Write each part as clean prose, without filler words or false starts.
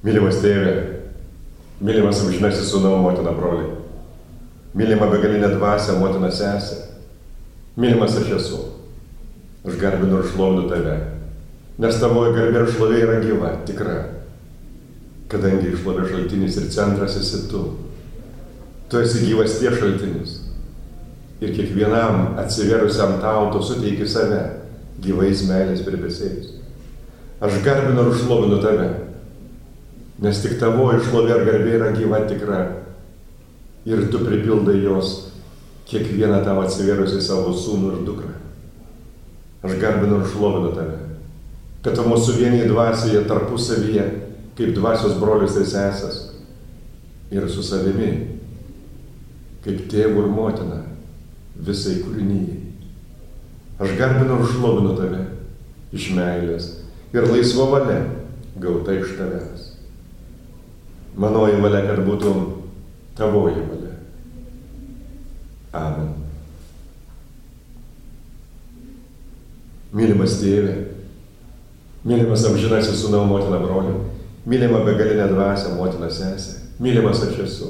Mylimas tėve, mylimas amžinasis sūnau, motina, broliai, mylima begalinė dvasia, motina, sesė, mylimas aš esu. Aš garbinu ir šlovinu tave, nes tavoji garbė ir šlovė yra gyva, tikra. Kadangi šlovė šaltinis ir centras esi tu. Tu esi gyvas tie šaltinis. Ir kiekvienam atsiverusiam tau tu suteiki save gyvais meilės debesiais. Aš garbinu ir šlovinu tave, nes tik tavoji šlovė ir garbė yra gyva, tikra. Ir tu pripildai jos kiekvieną tau atsiverusi savo sūnų ir dukrą. Aš garbinu ir šlovinu tave, kad tu mūsų vienį dvasioje tarpusavyje, kaip dvasios brolius ir sesės, ir su savimi, kaip tėvų ir motina, visai kūrinyjai. Aš garbinu ir šlovinu tave iš meilės ir laisva valia gauta iš tavęs. Manoji valia, kad būtų tavoji valia. Amen. Mylimas tėve, mylimas amžinasis sūnau, motina, broliu, mylima begalinė dvasia, motina, sesė, mylimas aš esu.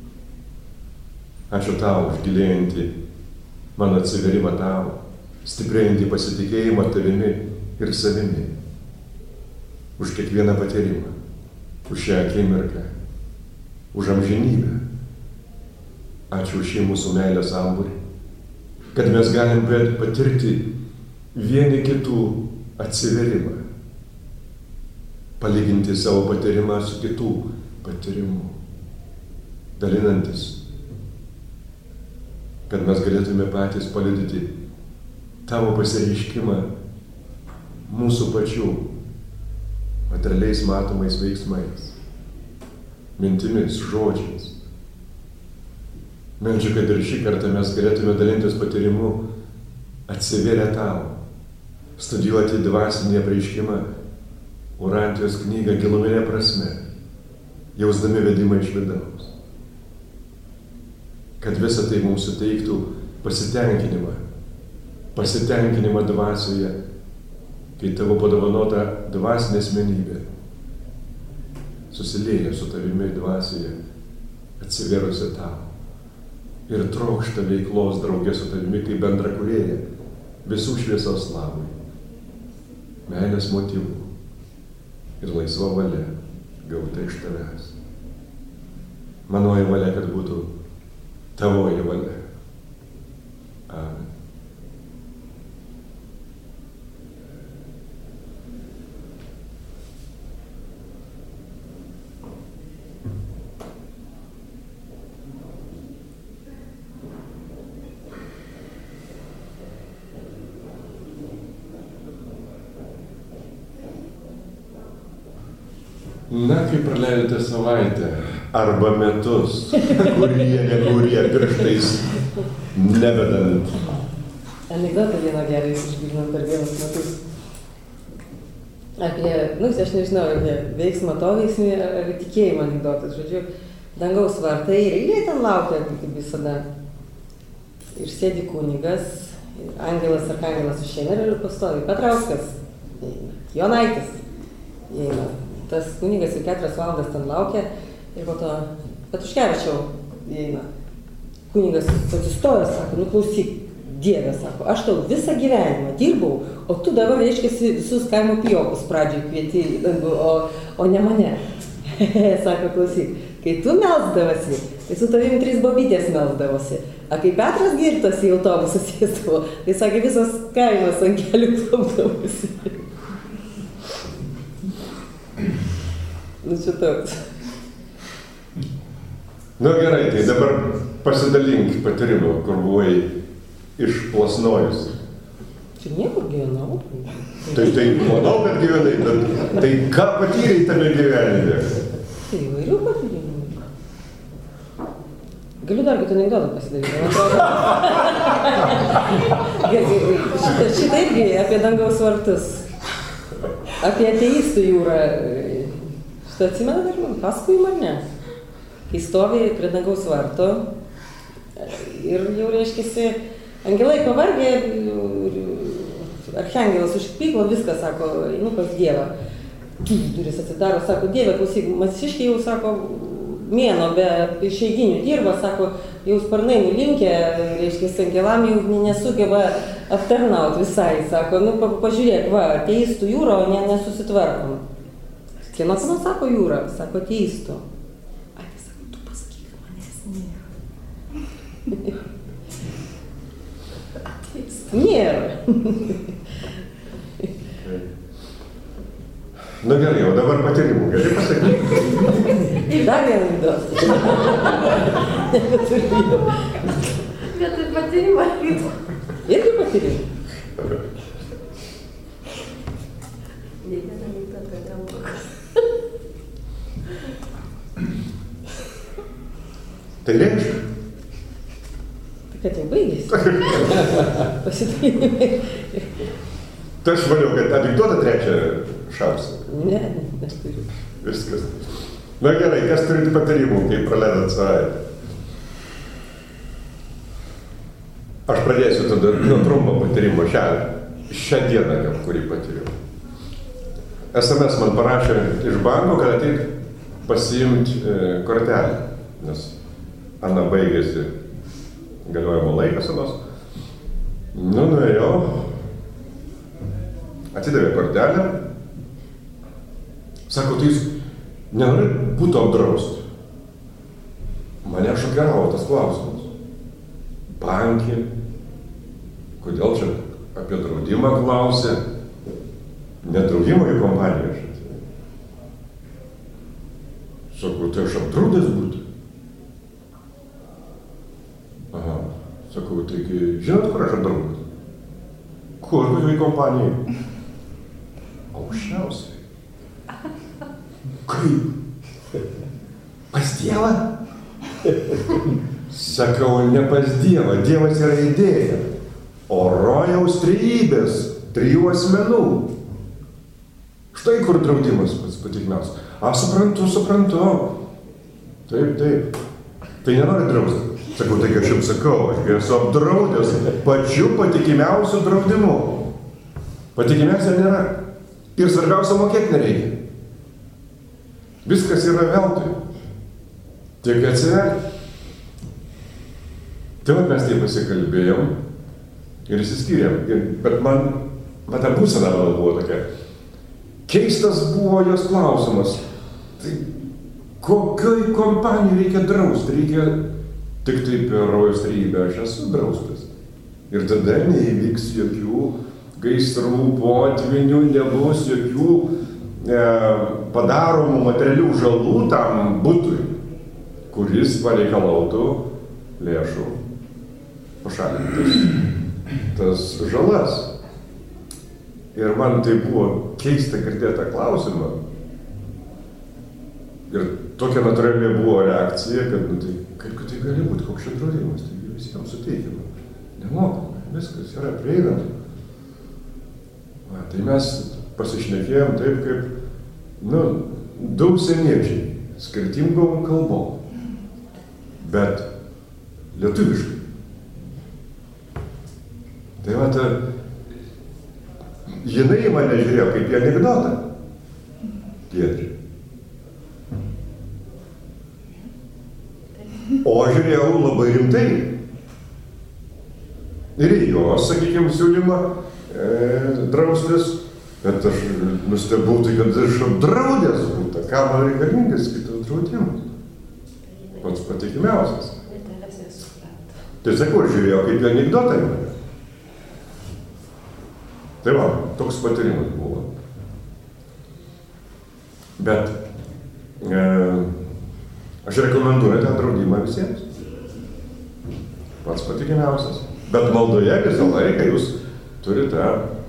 Ačiū tau už gilėjantį mano atsiverimą tau, stiprėjantį pasitikėjimą tavimi ir savimi, už kiekvieną patyrimą, už šią akimirką, už amžinybę. Ačiū už šį mūsų meilės sambūrį, kad mes galim patirti vieni kitų atsiverimą, palyginti savo patyrimą su kitų patyrimu, dalinantis, kad mes galėtume patys paliudyti tavo pasireiškimą mūsų pačių materialiais matomais veiksmais, mintimis, žodžiais. Meldžiu, kad ir šį kartą mes galėtume dalintis patyrimu atsivėrę tau, studijuoti dvasinį apreiškimą, Urantijos knygą giluminė prasme, jausdami vedimą iš vidaus. Kad visa tai mums suteiktų pasitenkinimą dvasioje, kai tavo padovanota dvasinė asmenybė susilieja su tavimi dvasioje, atsiverusi tau ir trokšta veiklos draugė su tavimi kaip bendra kūrėja visų šviesos labui, meilės motyvų ir laisva valia gauta iš tavęs. Manoji valia, kad būtų tavoji valia. Amen. Na, kaip praleidote savaitę arba metus, kurie pirštais nebedant. Anekdotą vieną gerą išgirdom per vienus metus. Apie, aš nežinau, apie veiksmą to veiksmį ar tikėjimą anekdotas. Žodžiu, dangaus vartai ir eilė ten laukia, kaip visada. Ir sėdi kunigas, angelas arkangelas išeina ir pastovi. Petrauskas eina, Jonaitis eina. Tas kunigas jau 4 valandas ten laukia ir po to Petruškevičiau įeina. Kunigas atsistoja, sako, klausyk, Dieve, sako, aš tau visą gyvenimą dirbau, o tu dabar reiškiasi visus kaimo pijokus pradžioj kvieti, o ne mane. Sako, klausyk, kai tu melsdavosi, tai su tavim 3 bobytės melsdavosi. A kai Petras girtas į autobusą sėsdavo, tai sakė, visas kaimas ant kelių klaupdavosi. Čia toks. Gerai, tai dabar pasidalink patyrimu, kur buvai išplasnojus. Čia niekur gyvenau. Tai manau, kad gyvenai, bet tai ką patyrei tame gyvenime? Tai įvairių patyrimų. Galiu dar kitą anekdotą pasidaryti, man atrodo. Šitą irgi apie dangaus vartus. Apie ateistų jūrą. Šitą atsimena dar man, pasakojimą ar ne? Kai stovi prie dangaus varto ir jau reiškiasi, angelai pavargė, archangelas užpyklo, viską sako, einu pas Dievą. duris atsidaro, sako, Dieve, klausyk, Masiškiai jau, sako, mėno be išeiginių dirba, sako, jau sparnai nulinkę, reiškia, angelam jau nesugeba aptarnauti visai, sako, nu, pažiūrėk, va, ateistų jūra, o nesusitvarkom. Kieno pana sako jūra? Sako, ateistų. Ai, tai sako, tu pasakyk, kad manęs nėra. Nėra. Nu gerai, o dabar patyrimų, gali pasakyti? Dar vieną įdos. Nebeturiu. Bet tai patyrimą įdo. Irgi patyrimų. Ne vieną įdo, kad nemoka. Tai reikškia? Tai kad jau baigėsi. Pasitarimai. Tai aš maniau, kad anekdotą trečią šausi. Ne, neturiu. Viskas. Na gerai, kas turite patarimų, kaip praleidat savaitę? Aš pradėsiu tada nuo trumpo patarimo šią dieną, kurį patyriau. SMS man parašė iš banko, kad ateit pasiimti kortelę, nes Ana baigėsi galiojimo laikas anos. Nu, nuėjau, atidavė kortelę. Sako, tai jūs nenori būtų apdrausti. Mane šokiravo tas klausimas. Bankė, kodėl čia apie draudimą klausė? Nedraudimo į kompaniją aš atėjau. Sako, tai aš apdraudęs būtų. Aha, sakau, taigi, žinot, kur aš apdraudęs? Kur į kompaniją? Aukščiausiai. Kaip? Pas Dievą? Sakau, ne pas Dievą, Dievas yra idėja. O rojaus trejybės, 3 asmenų. Štai kur draudimas pats patikmiausias. Suprantu. Taip. Tai nenori drausti. Sakau, tai aš jums sakau, aš esu apdraudęs pačiu patikimiausiu draudimu. Patikimiausia nėra. Ir svarbiausia, mokėti nereikia. Viskas yra veltui. Tik atsiverti. Tai mes taip pasikalbėjom ir išsiskyrėm. Bet man ta būsena buvo tokia. Keistas buvo jos klausimas. Tai kokioj kompanijai reikia drausti? Reikia tik taip per rojaus trejybę. Aš esu draustas. Ir tada neįvyks jokių gaisrų, potvinių, nebus jokių padaromų materialių žalų tam butui, kuris pareikalautų lėšų pašalinti tas žalas. Ir man tai buvo keista girdėti tą klausimą. Ir tokia natūrali buvo reakcija, kad nu, tai, kaip tai gali būti, koks čia draudimas, tai visiems suteikiama. Nemokamai, viskas yra prieinama. Tai mes pasišnekėjom taip, kaip du užsieniečiai, skirtingom kalbom, bet lietuviškai. Tai va, jinai į mane žiūrėjo kaip į anekdotą. Giedrė. O aš žiūrėjau labai rimtai. Ir į jos, sakykime, siūlymą draustis, bet aš nustebau tai, kad aš apdraudęs būtų. Ką man reikalingas kitas draudimas? Pats patikimiausias. Tai sakau, aš žiūrėjau kaip į anekdotą. Tai va, toks patyrimas buvo. Bet aš rekomenduoju tą draudimą visiems. Pats patikimiausias. Bet maldoje visą laiką jūs turite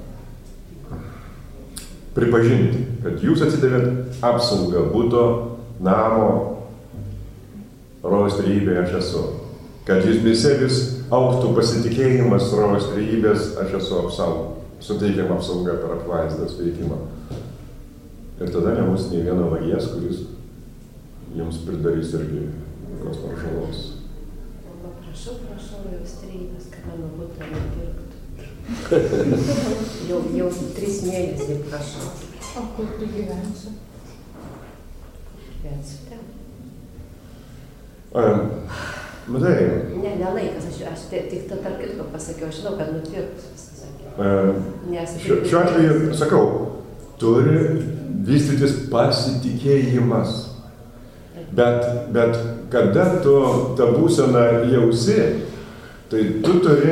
pripažinti, kad jūs atsidavėt apsaugą buto, namo, rojaus trejybėje aš esu. Kad jūs vis augtų pasitikėjimas rojaus trejybės aš esu suteikiam apsaugą per apvaizdos veikimą. Ir tada nebus nei vieno vagies, kuris jums pridarys irgi kokios nors žalos. Prašau, rojaus trejybės, kad mano butą nepirktų. Jau 3 mėnesiai prašau. O kur tu gyvensi? Gyvensi ten. Matai. Ne laikas, aš tik tarp kitko pasakiau, žinau, kad nupirks viskas sakė. Šiuo atveju, sakau, turi vystytis pasitikėjimas. Bet kada tu tą būseną jausi, tai tu turi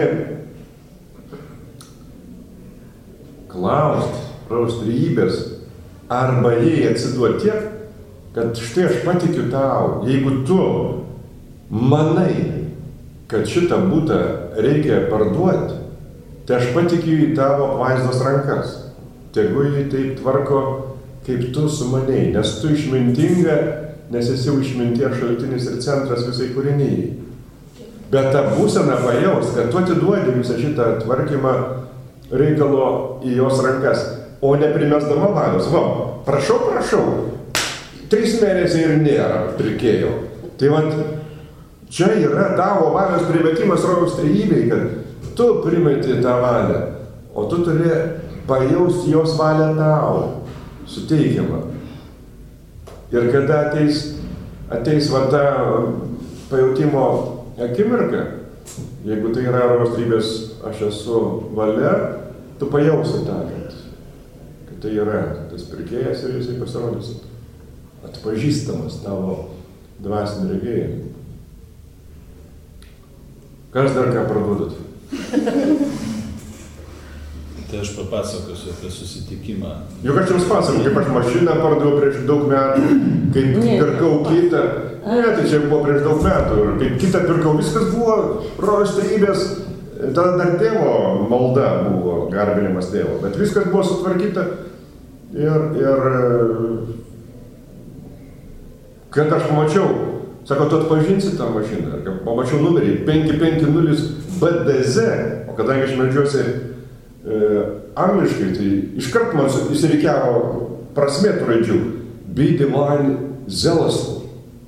klausti raustrybės arba jai atsiduoti tiek, kad štai aš patikiu tau, jeigu tu manai, kad šitą butą reikia parduoti, tai aš patikiu į tavo apvaizdos rankas. Tegu jį taip tvarko, kaip tu sumanėjai, nes tu išmintinga, nes esi jau išminties šaltinis ir centras visai kūrinijai. Bet tą būseną pajaus, kad tu atiduodi visą šitą tvarkymą reikalo į jos rankas, o neprimesdama valios. Va, prašau, 3 mėnesiai ir nėra pirkėjo. Tai vat, čia yra tavo valios primetimas rojaus trejybei, kad tu primeti tą valią, o tu turi pajausti jos valią tau, suteikiamą. Ir kada ateis va ta pajautimo akimirka, jeigu tai yra rojaus trejybės aš esu valia, tu pajausi tą, kad tai yra tas pirkėjas ir jisai pasirodys atpažįstamas tavo dvasinį regėjimą. Kas dar ką parduodat? Tai aš papasakosiu apie susitikimą. Juk aš jums pasakoju, kaip aš mašiną pardaviau prieš daug metų, kaip pirkau kitą. Ne, tai čia buvo prieš daug metų. Ir kaip kitą pirkau, viskas buvo rojaus trejybės. Tada dar tėvo malda buvo, garbinimas tėvo. Bet viskas buvo sutvarkyta. Ir kad aš pamačiau, sako, tu atpažinsi tą mašiną. Ir pamačiau numerį 550 BDZ, o kadangi aš medžiuosi angliškai, tai iškart man įsirikiavo prasmė tų raidžių. Be divine zealously.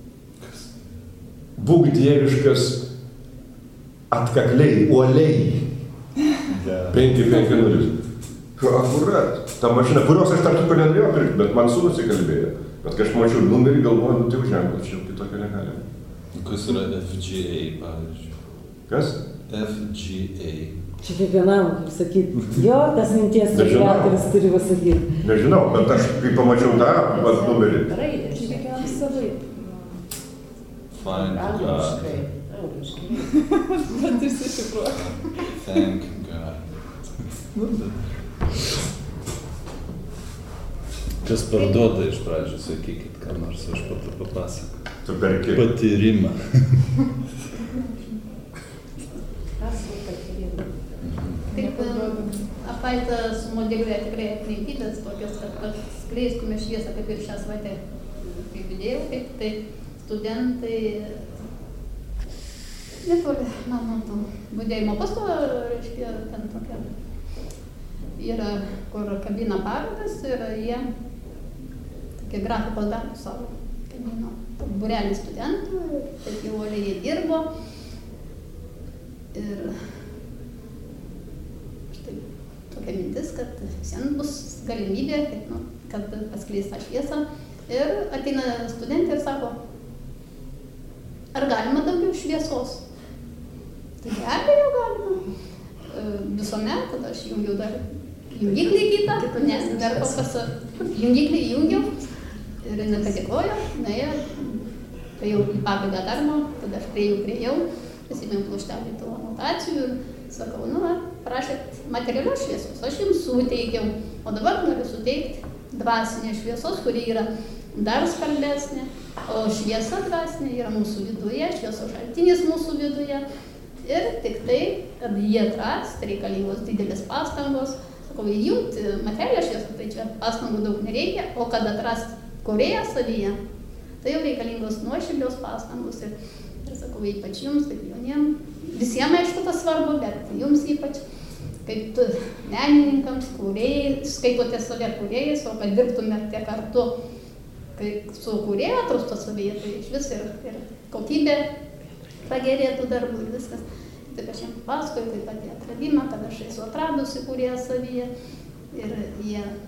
Būk dieviškas atkakliai, uoliai. 550. Akurat. Ta mašina, kurios aš tarp kitko nenorėjau pirkti, bet man sūnus įkalbėjo. Bet kai aš mačiau numerį, galvoju, nu tai užženklas, čia kitokio negalima. Kas yra FGA, pavyzdžiui? Kas? FGA. Čia kiekvienam, kaip sakyti, jo, tas minties reguliatorius turi pasakyti. Nežinau, bet aš kai pamačiau tą numerį. Raidės. Kiekvienam savaip. Find God. Angliškai. Bet išsišifruoju. Thank God. Kas parduoda iš pradžių, sakykit, ką nors, aš patą papasakoju. Tu perki. Patyrimą. Kaip apaita sumodeliuoja tikrai aplinkybės tokios, kad skleistume šviesą, kaip ir šią savaitę, kaip idėjau, kaip tai studentai netoli mano to budėjimo pasto, reiškia, ten tokia yra, kur kabina parodas ir jie tokie grafikos darbus savo kabino. Būrelį studentų, taip jau uoliai jie dirbo. Ir štai tokia mintis, kad visiems bus galimybė, kad paskleis tą šviesą. Ir ateina studentė ir sako, ar galima daugiau šviesos? Tai be abejo galima. Visuomet, tada aš jungiau dar jungiklį kitą, nes dar kokias jungiklį jungiau ir jinai padėkojo, nuėjo, tai jau į pabaigą darbo, tada aš priejau, pasimėjau pluoštelį tų anotacijų ir sakau, nu va, prašėt materialios šviesos, aš jums suteikiau, o dabar noriu suteikti dvasinę šviesos, kuri yra dar skambesnė, o šviesa dvasinė yra mūsų viduje, šviesos šaltinis mūsų viduje. Ir tik tai, kad jie atras, tai reikalingos didelės pastangos. Sakau, įjungti materialią šviesą, tai čia pastangų daug nereikia, o kad atrast kūrėją savyje, tai jau reikalingos nuoširdios pastangos. Ir sakau, ypač jums, kaip jauniem, visiems aišku tas svarbu, bet jums ypač, kaip menininkams, kūrėjai, skaitote save kūrėjais, o kad dirbtumėte kartu, kaip su kūrėju atrasto savyje, tai iš vis ir kokybė pagerėtų darbų ir viskas. Taip aš jiems pasakoju, taip pat atradimą, kad aš esu atradusi kūrėją savyje ir jie taip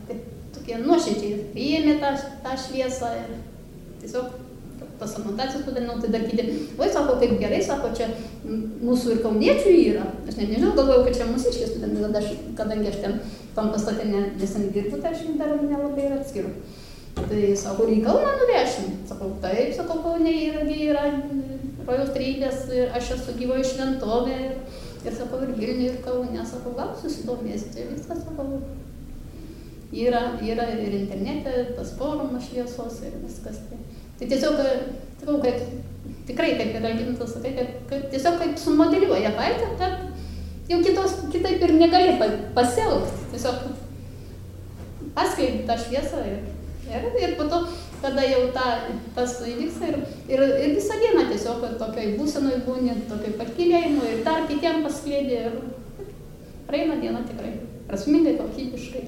tokie nuoširdžiai priėmė tą šviesą ir tiesiog tas anotacijos padarinau, tai dar kiti, oi, sako, kaip gerai, sako, čia mūsų ir kauniečių yra. Aš nežinau, galvojau, kad čia mūsiškiai studentai, kadangi aš ten tam pastate neseniai dirbu, tai aš dar nelabai ir atskiru. Tai sako, į Kauną nuvešim. Sakau, taip, sakau, Kaune yra Rojaus Trejybės, aš esu gyvoji šventovė ir sakau, ir Vilniuje, ir Kaune, sakau, gal susidomėsite, viskas, sakau. Yra ir internete, tas forumas šviesos ir viskas. Tai tiesiog, sakau, kad tikrai, kaip ir Algimantas sakai, kad tiesiog kaip sumodeliuoja patį, kad jau kitaip ir negali pasielgti. Tiesiog paskleidi tą šviesą ir po to, kada jau tas įvyksta ir visą dieną tiesiog tokioj būsenoj būni, tokioj pakilėjimo ir dar kitiem paskleidi ir praeina diena tikrai prasmingai, kokybiškai.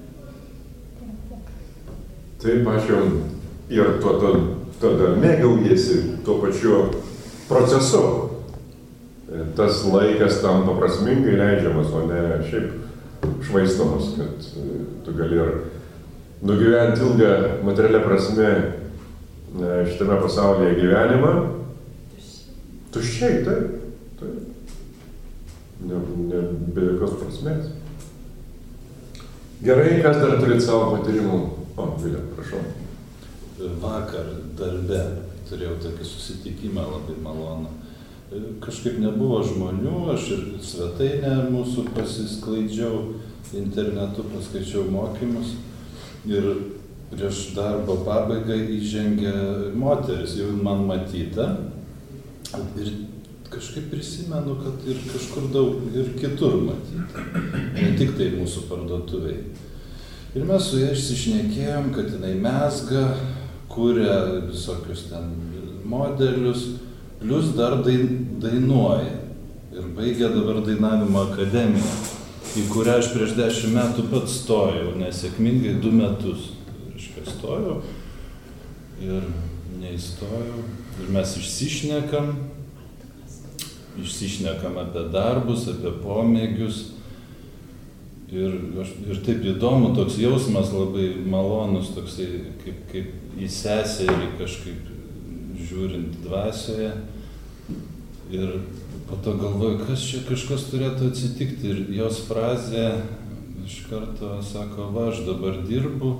Taip, aš jau ir tada mėgaujasi tuo pačiu procesu. Tas laikas tampa prasmingai leidžiamas, o ne šiaip švaistomas, kad tu gali ir nugyventi ilgą materialią prasme šitame pasaulyje gyvenimą. Tuščiai, taip. Ne be jokios prasmės. Gerai, kas dar turit savo patyrimų? O, Vilė, prašau. Vakar darbe turėjau tokį susitikimą labai malonų. Kažkaip nebuvo žmonių, aš ir svetainę mūsų pasisklaidžiau internetu, paskaičiau mokymus ir prieš darbo pabaigą įžengė moteris, jau man matyta ir kažkaip prisimenu, kad ir kažkur daug ir kitur matyta, ne tik tai mūsų parduotuvėje. Ir mes su ja išsišnekėjom, kad jinai mezga, kuria visokius ten modelius, plus dar dainuoja. Ir baigia dabar dainavimo akademiją, į kurią aš prieš 10 metų pats stojau, nesėkmingai 2 metus. Reiškia, stojau ir neįstojau. Ir mes išsišnekam apie darbus, apie pomėgius. Ir taip įdomu, toks jausmas labai malonus, toksai kaip į seserį kažkaip žiūrint dvasioje. Ir po to galvoju, kas čia kažkas turėtų atsitikti. Ir jos frazė iš karto sako, va, aš dabar dirbu,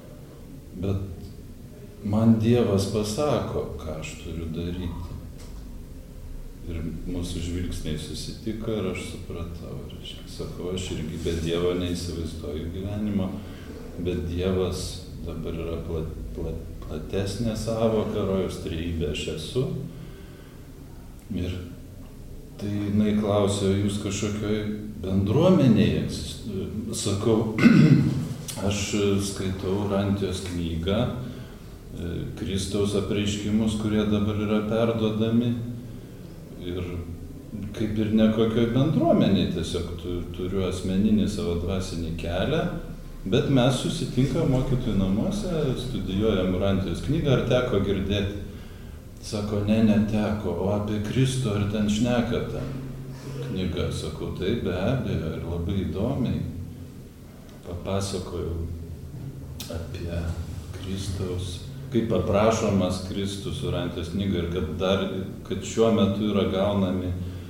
bet man Dievas pasako, ką aš turiu daryti. Ir mūsų žvilgsniai susitiko ir aš supratau, reiškia, sakau, aš irgi be Dievo neįsivaizduoju gyvenimo, bet Dievas dabar yra platesnė savoka, Rojaus Trejybė aš esu. Ir tai jinai klausė, jūs kažkokioj bendruomenėje? Sakau, aš skaitau Rantijos knygą, Kristaus apreiškimus, kurie dabar yra perduodami. Ir kaip ir nekokioj bendruomeniai, tiesiog turiu asmeninį savo dvasinį kelią, bet mes susitinkam mokytojų namuose, studijuojam Rantijos knygą, ar teko girdėti? Sako, neteko, o apie Kristų ar ten šneka ta knyga? Sakau, tai be abejo ir labai įdomiai papasakojau apie Kristaus, kaip aprašomas Kristus Rantijos knygą ir kad šiuo metu yra gaunami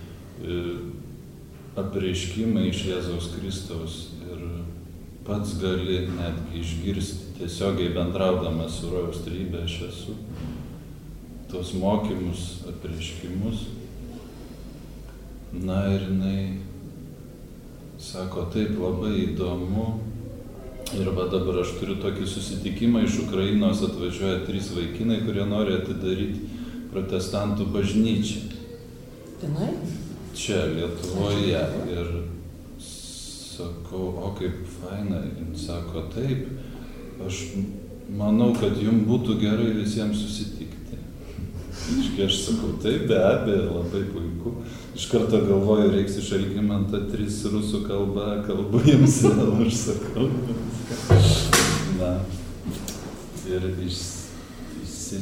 apreiškimai iš Jėzaus Kristaus ir pats gali netgi išgirsti tiesiogiai bendraudamas su Rojaus Trejybe aš esu tos mokymus, apreiškimus. Na ir jinai sako, taip labai įdomu. Ir va dabar aš turiu tokį susitikimą, iš Ukrainos atvažiuoja 3 vaikinai, kurie nori atidaryti protestantų bažnyčią. Tenai? Čia, Lietuvoje. Ir sakau, o kaip faina. Jis sako, taip, aš manau, kad jums būtų gerai visiems susitikti. Aš sakau, taip, be abejo, labai puiku. Iš karto galvoju, reiks iš Algimantą 3 rusų kalbų jiems vėl, aš sakau. Na, ir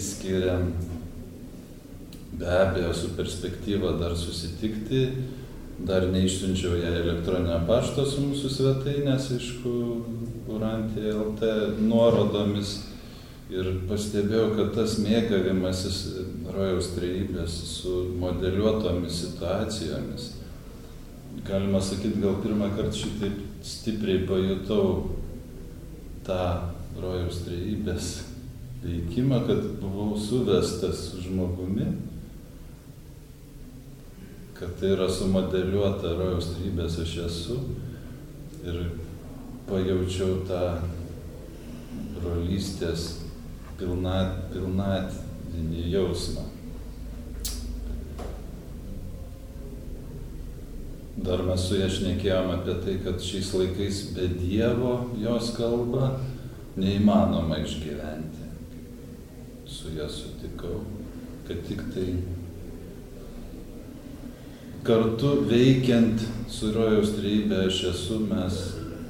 išsiskiriam be abejo su perspektyva dar susitikti dar neišsiunčiau ją elektroninio pašto su mūsų svetainės, aišku, Urantija.lt nuorodomis. Ir pastebėjau, kad tas mėgavimasis rojaus trejybės su modeliuotomis situacijomis, galima sakyti, gal pirmą kartą šitaip stipriai pajutau tą rojaus trejybės veikimą, kad buvau suvestas su žmogumi, kad tai yra sumodeliuota rojaus trejybės aš esu ir pajaučiau tą brolystės pilnatinį jausmą. Dar mes su ja šnekėjom apie tai, kad šiais laikais be Dievo jos kalba neįmanoma išgyventi. Su ja sutikau, kad tik tai kartu veikiant su rojaus trejybe aš esu, mes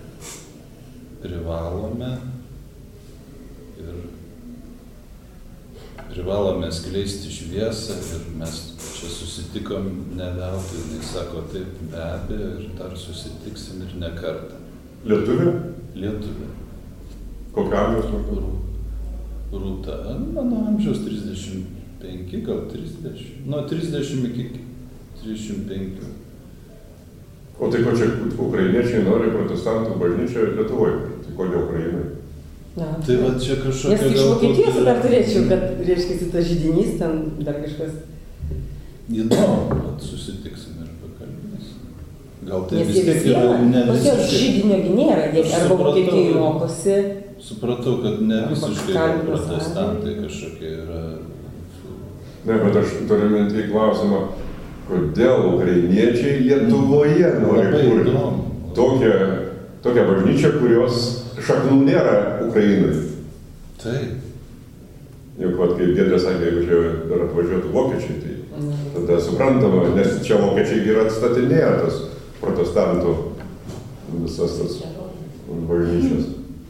privalome skleisti šviesą ir mes čia susitikom ne veltui, jinai sako taip, be abejo, ir dar susitiksim ir ne kartą. Lietuvė? Lietuvė. Kokio amžiaus maždaug? Rūta, mano amžiaus 35, gal 30, nuo 30 iki 35. O tai ko čia ukrainiečiai nori protestantų bažnyčią Lietuvoje? Tai ko ne Ukrainai? Tai va čia kažkokia... Nes iš Vokietijos dar turėčiau, kad, reiškia, tas židinys ten dar kažkas... Įdomu, kad susitiksim ir pakalbėsim. Gal tai nes vis tiek yra ne visiškai... Pas jos židinio nėra, arba Vokietijai mokosi... Supratau, kad ne visiškai protestantai kažkokie yra... Ne, bet aš turiu mintį klausimą, kodėl ukrainiečiai Lietuvoje nori kurti tokią bažnyčią, kurios šaknų nėra Ukrainai. Taip. Juk, kaip Giedrė sakė, jeigu čia dar atvažiuotų vokiečiai, tai tada suprantama, nes čia vokiečiai yra atstatinėję tas protestantų visas tas bažnyčias.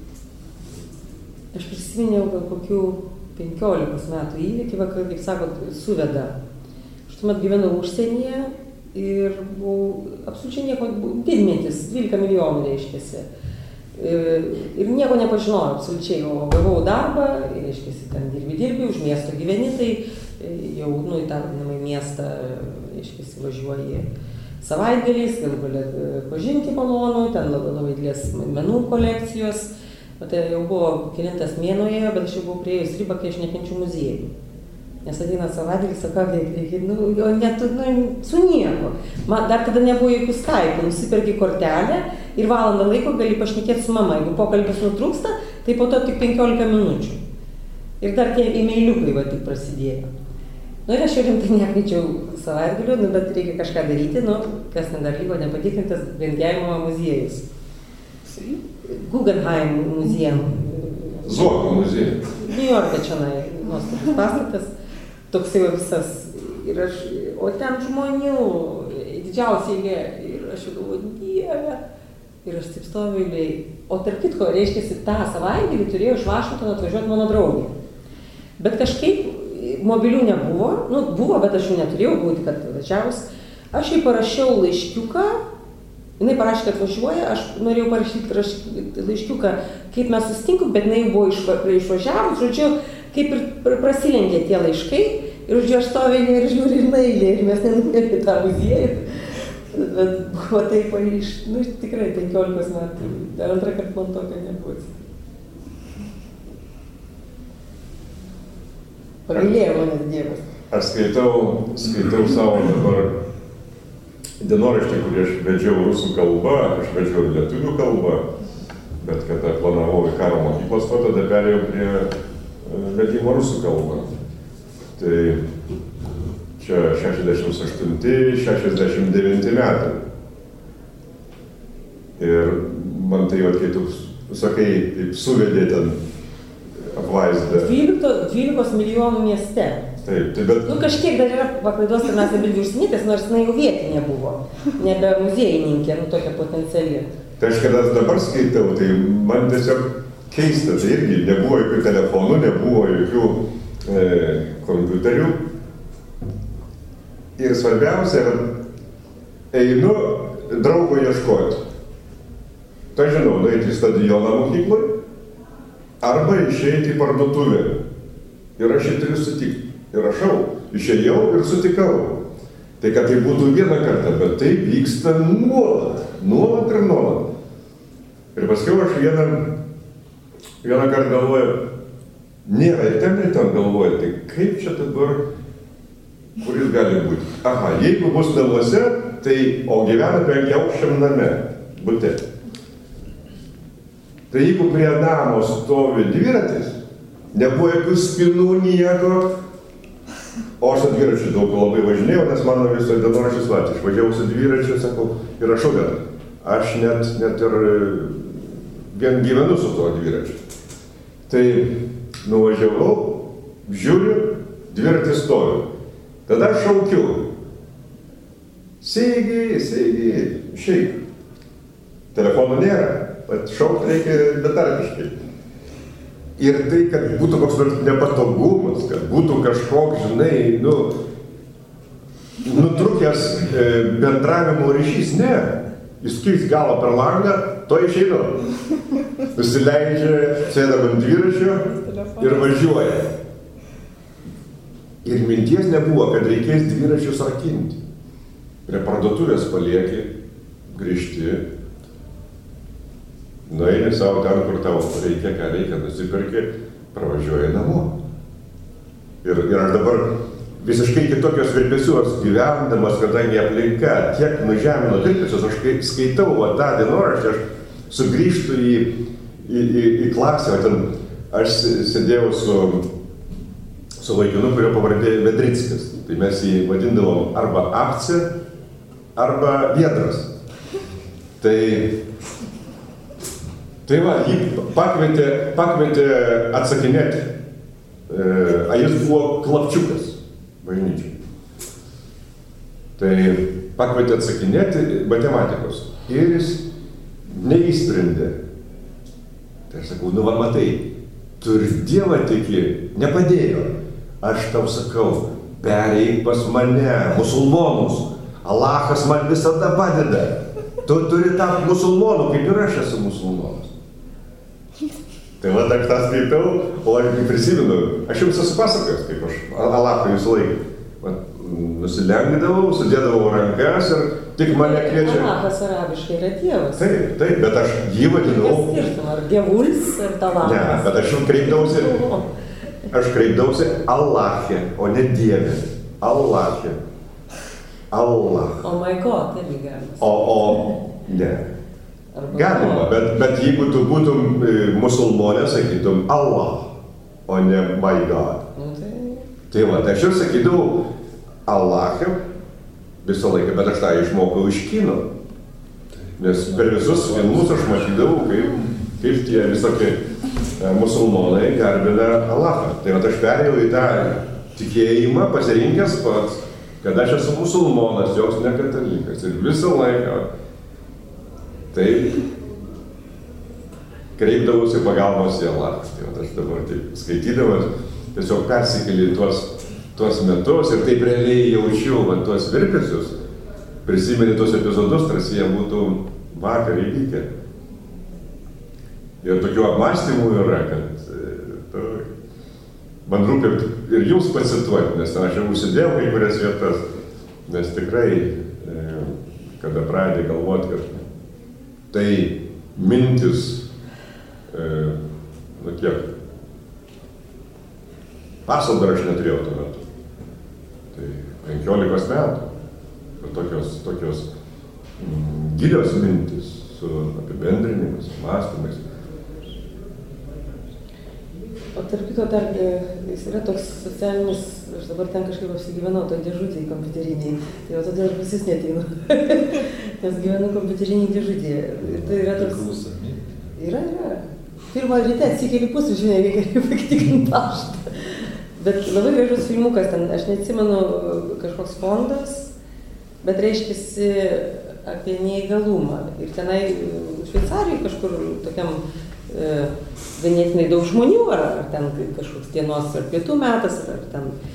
Aš prisiminiau gal kokių 15 metų įvykį, kaip sakot, suveda. Aš tuomet gyvenau užsienyje ir buvau absoliučiai nieko, didmintis, 12 milijonų reiškiasi. Ir nieko nepažinojau absoliučiai, o gavau darbą, reiškiasi, ten dirbi, už miesto gyveni, tai jau, į tą vadinamą miestą, reiškiasi, važiuoji savaitgaliais, galų galia pažinti malonu, ten labai didelės menų kolekcijos, o tai jau buvo kelintas mėnuo ėjo, bet aš jau buvau priėjus ribą, kai aš nekenčiu muziejų. Nes ateina savaitgalis, sako, reikia, net su nieko. Dar tada nebuvo jokių Skype, nusiperki kortelę ir valandą laiko gali pašnekėti su mama. Jeigu pokalbis nutrūksta, tai po to tik 15 minučių. Ir dar tie e-mailiukai va tik prasidėjo. Ir aš jau rimtai nekviečiau savaitgaliu, bet reikia kažką daryti, kas ten dar liko nepatikrintas Grindgiavimo muziejus. Guggenheim muziejum. Zuoko muziejus. Niujorke čionai, nuostabus pastatas. Toksai visas, o ten žmonių, didžiausiai eilė, ir aš jau galvoju, Dieve, ir aš taip stoviu eilėj. O tarp kitko, reiškiasi, tą savaitgalį turėjau iš Vašingtono atvažiuoti mano draugė. Bet kažkaip mobilių nebuvo, buvo, bet aš jų neturėjau būti, kad važiavus. Aš jai parašiau laiškiuką, jinai parašė, kad važiuoja, aš norėjau parašyti laiškiuką, kaip mes susitinkom, bet jinai buvo išvažiavus, žodžiu, kaip ir prasilenkė tie laiškai, ir žodžiu, aš stovėjau ir žiūriu ir nailė, ir mes nenukėm į tą muziejų. Bet buvo taip, tikrai 15 metų, dar antrą kartą man tokio nebuvo. Pagailėjo manęs Dievas. Aš skaitau savo dabar dienoraštį, kurį aš vedžiau rusų kalba, aš vedžiau ir lietuvių kalba, bet kada planavau į karo mokyklos, tada perėjau prie vedimo rusų kalbą. Tai čia 68-69 metai. Ir man tai, kai tu sakai, kaip suvedė ten apvaizdą. 12 milijonų mieste. Taip, bet... Kažkiek dar yra paklaidos, kad mes abi užsienytės, nors jinai jau vietinė buvo, nebe muziejininkė, tokia potenciali. Tai aš kada dabar skaitau, tai man tiesiog keista, tai irgi nebuvo jokių telefonų, nebuvo jokių kompiuterių. Ir svarbiausia, einu draugo ieškoti. Tai žinau, nueiti į stadioną mokykloj, arba išeiti į parduotuvę. Ir aš jį turiu sutikti. Ir rašau, išėjau ir sutikau. Tai kad tai būtų vieną kartą, bet tai vyksta nuolat ir nuolat. Ir paskui aš vieną kartą galvoju, nėra, ir ten galvoju, tai kaip čia dabar, kur jis gali būti. Aha, jeigu bus namuose, tai, o gyvena 5-aukščiam name, bute. Tai jeigu prie namo stovi dviratis, nebuvo jokių spinų nieko, o aš su dviračiu daug labai važinėjau, nes mano viso dienoraštis Latvija. Išvažiavau su dviračiu, sakau, ir rašau, kad aš net ir vien gyvenu su tuo dviračiu. Tai nuvažiavau, žiūriu, dviratis stovi. Tada aš šaukiu. Seigi, išeik. Telefonų nėra, bet šaukti reikia betarpiškai. Ir tai, kad būtų koks nors nepatogumas, kad būtų kažkoks, žinai, nutrūkęs bendravimo ryšys, ne. Jis keis galą per langą, to išeinu. Nusileidžia, sėda ant dviračio ir važiuoja. Ir minties nebuvo, kad reikės dviračius rakinti. Prie parduotuvės palieki, grįžti, nueini savo ten, kur tau reikia, ką reikia, nusipirki, pravažiuoji namo. Ir aš dabar visiškai kitokios virpesios gyvendamas, kadangi aplinka tiek nužemino virpesius, aš kai skaitau tą dienoraštį, aš sugrįžtu į klasę, ten aš sėdėjau su vaikinu, kurio pavardė Vedrickas. Tai mes jį vadindavom arba Apce, arba Viedras. Tai va, jį pakvietė atsakinėti. A jis buvo klapčiukas bažnyčiai. Tai pakvietė atsakinėti matematikos. Ir jis neįsprendė. Tai aš sakau, va matai, tu ir Dievą tiki, nepadėjo. Aš tau sakau, pereik pas mane, musulmonus. Alachas man visada padeda. Tu turi tapti musulmonu, kaip ir aš esu musulmonas. Tai va, aš tą skaitau, o aš prisimenu, aš jums esu pasakojęs, kaip aš Alachą visą laiką. Nusilenkdavau, sudėdavau rankas ir tik mane kviečia. Alachas arabiškai yra Dievas. Taip, bet aš jį vadinau. Ar Dievulis, ar Talachas. Ne, bet aš kreipdavausi Alachė, o ne Dieve. Alachė. Allah. Oh my God, irgi galima. Ne. Galima, bet jeigu tu būtum musulmonė, sakytum Allah, o ne my God. Tai va, aš ir sakydavau Alachė visą laiką, bet aš tą išmokau iš kino. Nes per visus filmus aš matydavau, kaip tie visokie musulmonai garbina Alachą. Tai va, aš perėjau į tą tikėjimą, pasirinkęs pats, kad aš esu musulmonas, joks ne katalikas. Ir visą laiką taip kreipdavausi pagalbos į Alachą. Tai aš dabar taip skaitydamas tiesiog persikeli tuos metus ir taip realiai jaučiu tuos virpesius, prisimeni tuos epizodus, tarsi jie būtų vakar įvykę. Ir tokių apmąstymų yra, kad man rūpi ir jums pacituoti, nes aš jau užsidėjau kai kurias vietas, nes tikrai, kada pradėjai galvoti, kad tai mintis, kiek, pasaldą aš neturėjau tuo metu. Tai 15 metų. Tokios gilios mintis su apibendrinimais, mąstymais. O tarp kito dar, jis yra toks socialinis, aš dabar ten kažkaip apsigyvenau, to dėžutėj kompiuteriniai, tai jau todėl aš visus neteinu, nes gyvenu kompiuteriniai dėžutėje. Ir tai yra toks... Yra. Pirmą ryte atsikeli pusryčių, nereikia patikrinti paštą. Bet labai gražus filmukas ten, aš neatsimenu kažkoks fondas, bet reiškiasi apie neįgalumą. Ir tenai Šveicarijoje kažkur tokiam ganėtinai daug žmonių, ar ten kažkoks dienos ar pietų metas, ar ten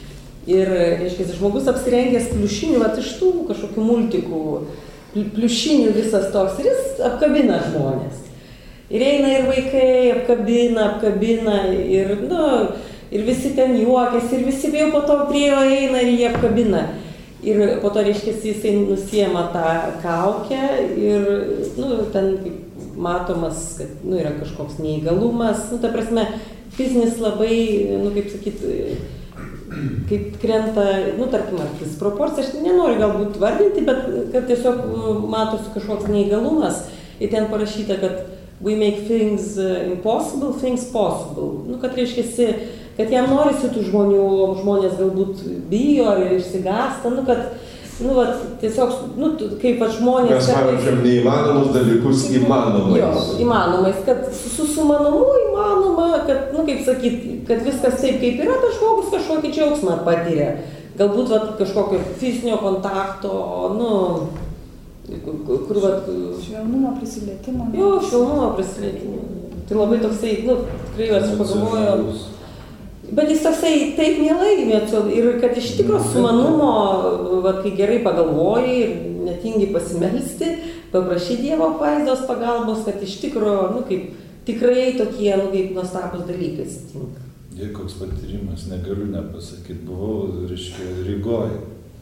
Ir, reiškia, žmogus apsirengęs pliušinių, vat iš tų kažkokių multikų, pliušinių visas toks, ir jis apkabina žmonės. Ir eina ir vaikai, apkabina, ir, nu, ir visi ten juokiasi, ir visi jau po to prie jo eina ir jie apkabina. Ir po to, reiškia, jisai nusiema tą kaukę ir, nu, ten matomas, kad, nu, yra kažkoks neįgalumas, nu, ta prasme, fizinis labai, nu, kaip sakyt, kaip krenta, nu, tarkim, ar disproporcija, aš nenoriu galbūt vardinti, bet kad tiesiog matosi kažkoks neįgalumas ir ten parašyta, kad we make things impossible, things possible. Nu, kad reiškiasi, kad jam norisi tų žmonių, žmonės galbūt bijo ar išsigąsta, nu, kad, nu, vat, tiesiog, nu, kaip pat žmonės... Mes pavyzdžiui neįmanomus dalykus įmanomais. Jo, įmanomais, kad su sumanomu įmanoma, kad, nu, kaip sakyt, kad viskas taip kaip yra, bet žmogus kažkokį džiaugsmą patiria. Galbūt, vat, kažkokio fizinio kontakto, nu, kur, vat... Švelnumo prisilietimo. Jo, švelnumo prisilietimo. Tai labai toksai, nu, tikrai, aš pagalvoju. Bet jis toksai taip mielai, ir kad iš tikro sumanumo, vat, kai gerai pagalvoji ir netingi pasimelsti, paprašyti Dievo apvaizdos pagalbos, kad iš tikro, nu, kaip tikrai tokie, nu, kaip nuostabus dalykai atsitinka. Jei koks patyrimas, negaliu nepasakyti, buvau, reiškia, Rygoje.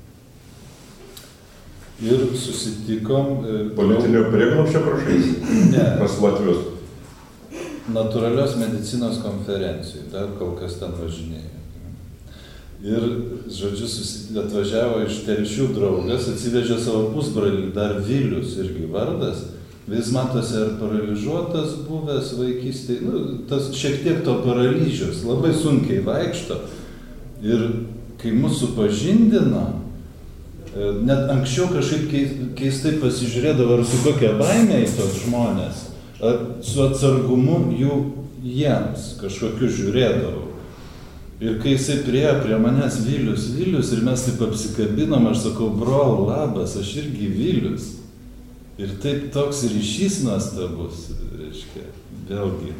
Ir susitikom... Politinio prieglobsčio prašais? Ne. Pas latvius? Natūralios medicinos konferencijų, dar kol kas ten važinėjo. Ir, žodžiu, atvažiavo iš Telšių draugas, atsivežė savo pusbrolį, dar Vilius irgi vardas, vis matosi ar paralyžiuotas buvęs vaikystėje, nu, tas šiek tiek to paralyžius, labai sunkiai vaikšto. Ir kai mus supažindino, net anksčiau kažkaip keistai pasižiūrėdavo, ar su kokia baimė į tos žmonės, ar su atsargumu jų jiems kažkokiu žiūrėdavau. Ir kai jisai priėjo prie manęs Vilius, ir mes taip apsikabinom, aš sakau, brol, labas, aš irgi Vilius. Ir taip toks ryšys nuostabus, reiškia, vėlgi.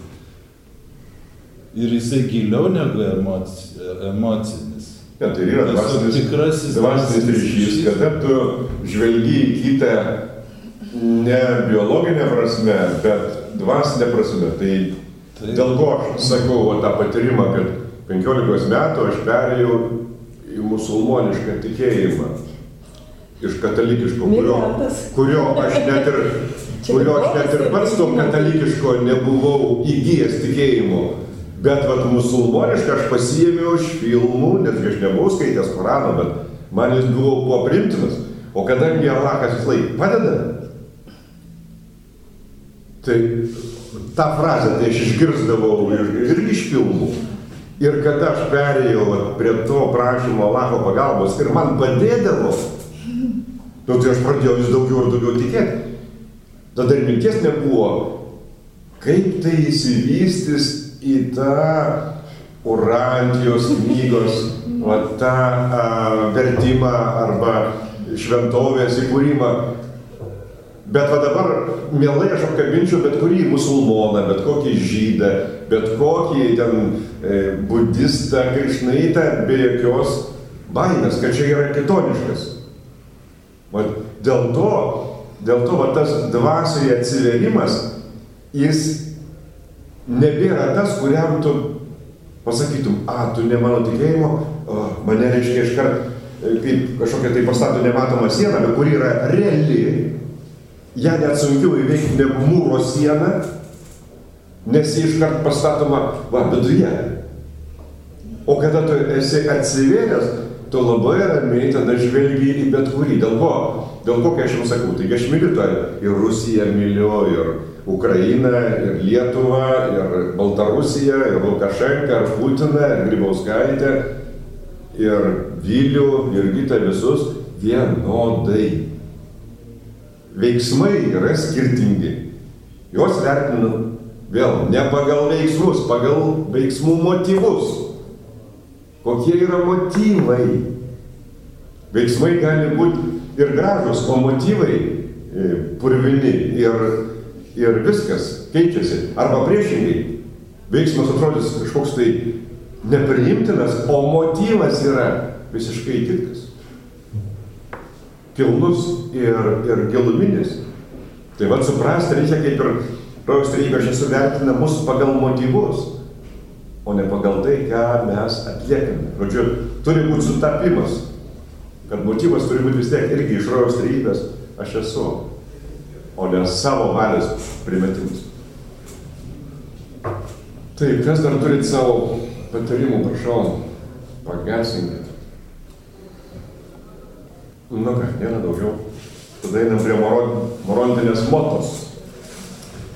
Ir jisai giliau negu emocinis. Ja, tai yra dvasinis ryšys, kada tu žvelgi į kitą ne biologinė prasme, bet dvasinė prasme. Tai dėl ko aš sakau tą patyrimą, kad 15 metų aš perėjau į musulmonišką tikėjimą. Iš katalikiško, kurio aš net ir pats to katalikiško nebuvau įgijęs tikėjimo. Bet vat musulmonišką aš pasiėmiau iš filmų, nes aš nebuvau skaitęs Korano, bet man jis buvo priimtinas. O kadangi Allahas vis laik padeda, tai tą frazę tai aš išgirsdavau ir iš filmų. Ir kada aš perėjau prie to prašymo Allaho pagalbos ir man padėdavo, nu, tai aš pradėjau vis daugiau ir daugiau tikėti. Tada ir minties nebuvo, kaip tai įsivystys į tą Urantijos knygos, tą vertimą arba šventovės įkūrimą. Bet va dabar mielai aš apkabinčiau bet kurį musulmoną, bet kokį žydą, bet kokį ten budistą, krišnaitą, be jokios baimės, kad čia yra kitoniškas. Va, dėl to va, tas dvasioje atsiverimas, jis nebėra tas, kuriam tu pasakytum, tu ne mano tikėjimo, mane reiškia iškart kaip kažkokia tai pastato nematoma siena, bet kuri yra reali. Ja net sunkiau įveikti negu mūro sieną, nes jį iškart pastatoma viduje. O kada tu esi atsivėręs, tu labai ramiai tada žvelgi į bet kurį. Dėl ko, kai aš jums sakau, taigi aš myliu tą ir Rusiją myliu, ir Ukrainą, ir Lietuvą, ir Baltarusiją, ir Lukašenką, ir Putiną, ir Grybauskaitę, ir Vilių, ir kitą visus vienodai. Veiksmai yra skirtingi. Juos vertinu vėl ne pagal veiksmus, pagal veiksmų motyvus. Kokie yra motyvai? Veiksmai gali būti ir gražus, o motyvai purvini ir viskas keičiasi. Arba priešingai, veiksmas atrodys kažkoks tai nepriimtinas, o motyvas yra visiškai kitkas. Kilnus ir giluminis. Tai vad suprasti reikia, kaip ir rojaus trejybė, aš esu vertina mus pagal motyvus, o ne pagal tai, ką mes atliekame. Žodžiu, turi būti sutapimas, kad motyvas turi būti vis tiek irgi iš rojaus trejybės aš esu, o ne savo valios primetimus. Tai kas dar turit savo patarimų, prašau, pagasinkit. Nu ką, nėra daugiau. Tada einam prie morontinės motos.